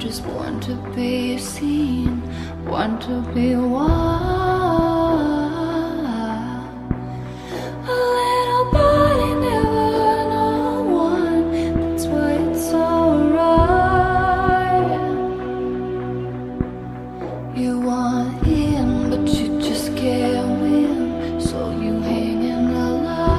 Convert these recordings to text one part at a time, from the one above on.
just born to be seen, born to be wild. A little body, never know one. That's why it's alright. You want in, but you just can't win, so you hang in the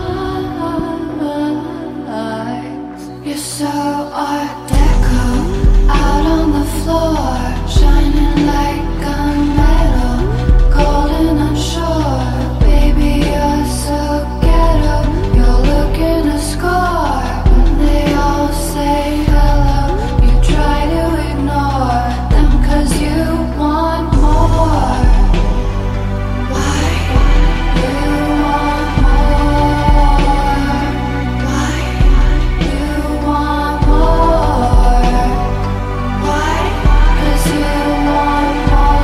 lights. You're so art deco, out on the floor, shining like gunmetal, golden unsure. Baby, you're so ghetto, you're looking to score. When they all say hello, you try to ignore them, 'cause you want more. Why you want more? Why you want more? Why? 'Cause you want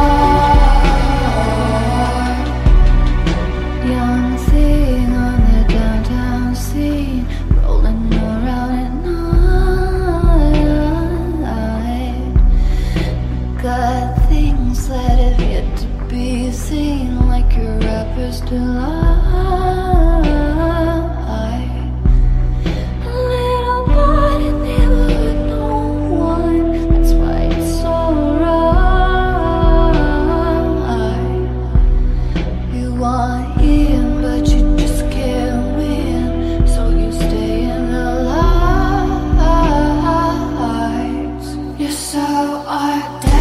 more. Young thing on the downtown scene, rolling around at night. Got things that have yet to be seen, like your rapper's delight. A little body, never know one. That's why it's alright. You want in, but you just can't win, so you stay in the lights. You're so art